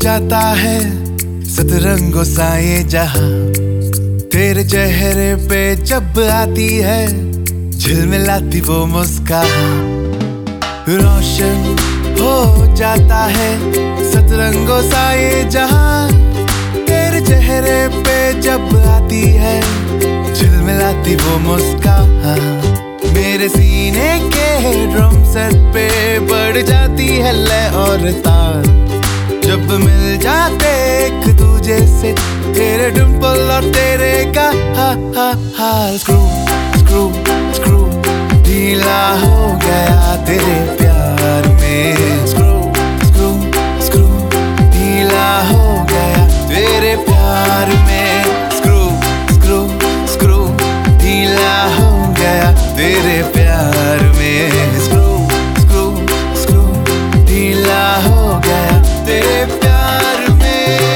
जाता है सतरंगों सा ये जहां, तेरे चेहरे पे जब आती है झिलमिलाती वो मुस्कान। रोशन हो जाता है सतरंगों सा ये जहां, तेरे चेहरे पे जब आती है झिलमिलाती वो मुस्कान। मेरे सीने के ड्रम सेट पे बढ़ जाती है लय और ताल, जब मिल जाते एक दूजे से तेरे डिंपल और तेरे का हाल। स्क्रू स्क्रू स्क्रू ढीला हो गया तेरे प्यार में, स्क्रू स्क्रू स्क्रू ढीला हो गया तेरे प्यार में, स्क्रू स्क्रू स्क्रू ढीला हो गया तेरे प्यार में, स्क्रू स्क्रू स्क्रू ढीला हो गया तेरे प्यार में।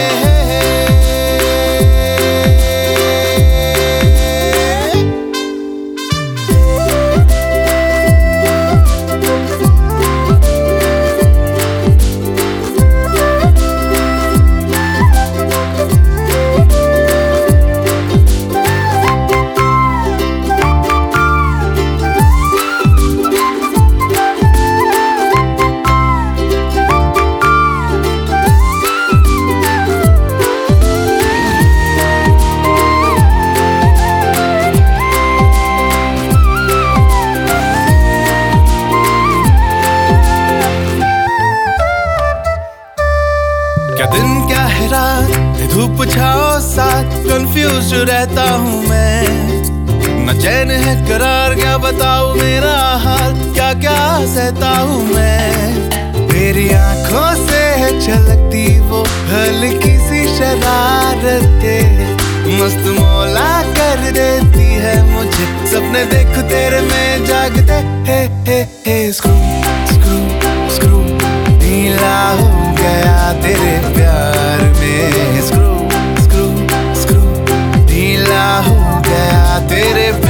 क्या दिन क्या है रात, धूप छाओ साथ, कंफ्यूज रहता हूँ मैं, न चैन है करार, क्या बताऊँ मेरा हाल, क्या क्या सहता हूँ मैं। मेरी आंखों से है छलकती वो हल्की सी शरारतें, मस्त मौला कर देती है मुझे, सपने देखो तेरे में जागते हे स्क्रू स्क्रू स्क्रू ढीला हो गया तेरे प्यार में, स्क्रू स्क्रू स्क्रू ढीला हो गया तेरे